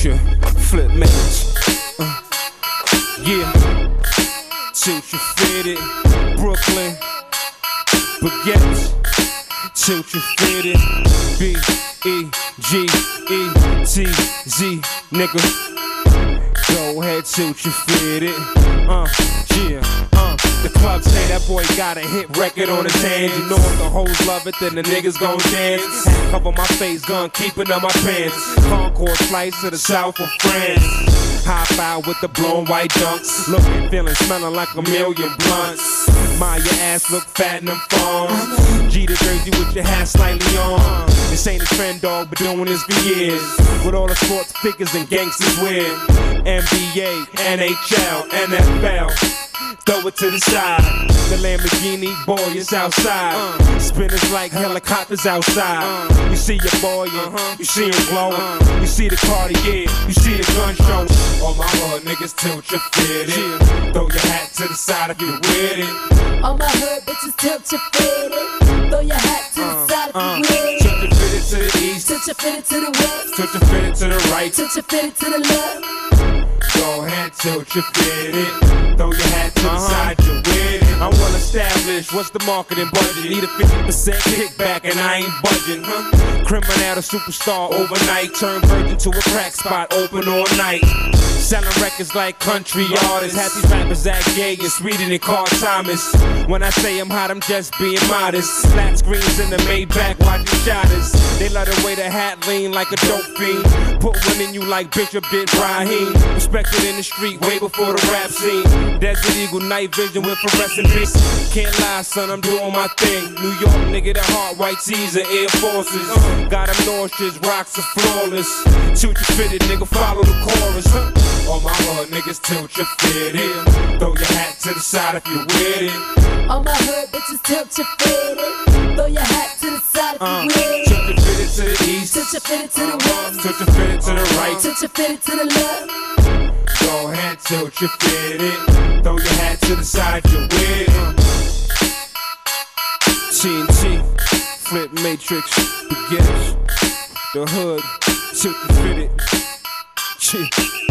Future, flip mates. Yeah, tilt you fitted. Brooklyn, baguettes. Tilt you fitted. B-E-G-E-T-Z, nigga. Go ahead, tilt you fitted. The club say that boy got a hit record on his hands. You know if the hoes love it, then the niggas gon' dance. Hat cover my face, gun keeping on my pants. Concord slice to the south of France. Hop out with the blowing white dunks. Looking, feeling, smelling like a million blunts. Mind your ass look fat in them phones. G the jersey with your hat slightly on. This ain't a trend, dog, but doing this for years. With all the sports figures and gangsters wear. NBA, NHL, NFL. Throw it to the side. The Lamborghini, boy, it's outside. Spinners like helicopters outside. You see your boy, you see him glowing. You see the Cartier, you see the gun show. All my hood niggas tilt your fitted. Throw your hat to the side if you with it. All my hood bitches tilt your fitted. Throw your hat to the side if you with it. Tilt your fitted to the east. Tilt your fitted to the west. Tilt your fitted to the right. Tilt your fitted to the left. Go ahead, tilt your fitted. Throw your hat to the side, you with it. I'm well established, what's the marketing budget? Need a 50% kickback and I ain't budging, Criminal to superstar overnight. Turn virgin to a crack spot, open all night. Selling records like country artists. Had these rappers act gay and sweeter than Carl Thomas. When I say I'm hot, I'm just being modest. Flat screens in the Maybach, watching shotters. They let the way the hat lean like a dope fiend. Put one in you like Bishop did Raheem. Respected in the street way before the rap scene. Desert Eagle, night vision with fluorescent beats. Can't lie, son, I'm doing my thing. New York nigga, the heart, white tees and Air Forces. Got them nauseous, rocks are flawless. Tilt your fitted, nigga, follow the chorus. All my hood niggas tilt your fitted. Throw your hat to the side if you with it. All my hood bitches tilt your fitted. Throw your hat to the side if you with it. Tilt your fitted to the east. Tilt your fitted to the west. Tilt your fitted to the right. Tilt your fitted to the left. Go ahead, tilt your fitted. Throw your hat to the side, you with it. TNT, Flip Matrix, baguettes. The hood, tilt your fitted.